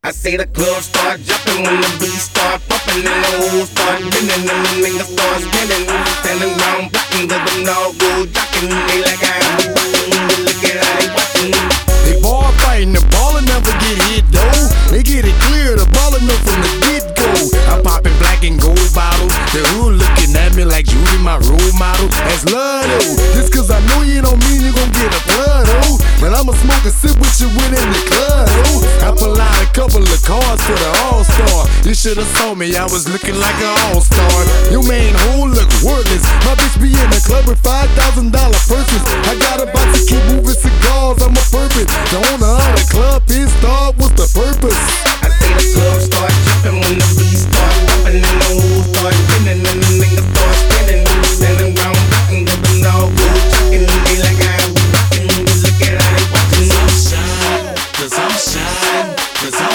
I say the club start jumping when the beat start pumping and the whole start spinning and the niggas start spinning. Standing around blocking cause them all go jocking. They like I am rocking, look at how they watching. They ball fighting, the baller never get hit though. They get it clear, the baller know from the get-go. I'm popping black and gold bottles. The hood looking at me like Judy, my role model. That's love though. Just cause I know you don't mean you gon' get a blood though. But I'ma smoke a sip with you when in the club though. I pull out a couple of cards for the all-star. You should've saw me, I was looking like an all-star. Your main hoe look worthless. My bitch be in the club with $5,000 purses. I got a box to keep moving cigars, I'm a purpose. The owner of the club, his dog, what's the purpose?